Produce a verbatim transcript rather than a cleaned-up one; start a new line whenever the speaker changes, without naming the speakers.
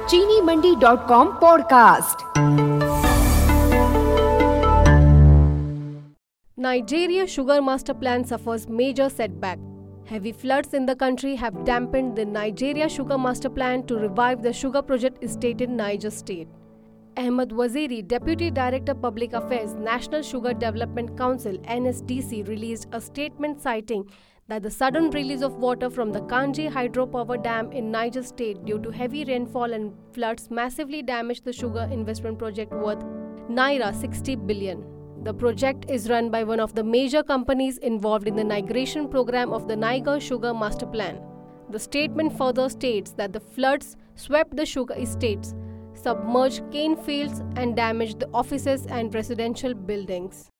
चीनी Mandi dot com podcast.
Nigeria Sugar Master Plan suffers major setback. Heavy floods in the country have dampened the Nigeria Sugar Master Plan to revive the sugar project estate in Niger State. Ahmed Waziri, Deputy Director Public Affairs, National Sugar Development Council N S D C, released a statement citing that the sudden release of water from the Kanji hydropower dam in Niger State due to heavy rainfall and floods massively damaged the sugar investment project worth Naira sixty billion. The project is run by one of the major companies involved in the migration program of the Niger Sugar Master Plan. The statement further states that the floods swept the sugar estates, submerged cane fields, and damaged the offices and residential buildings.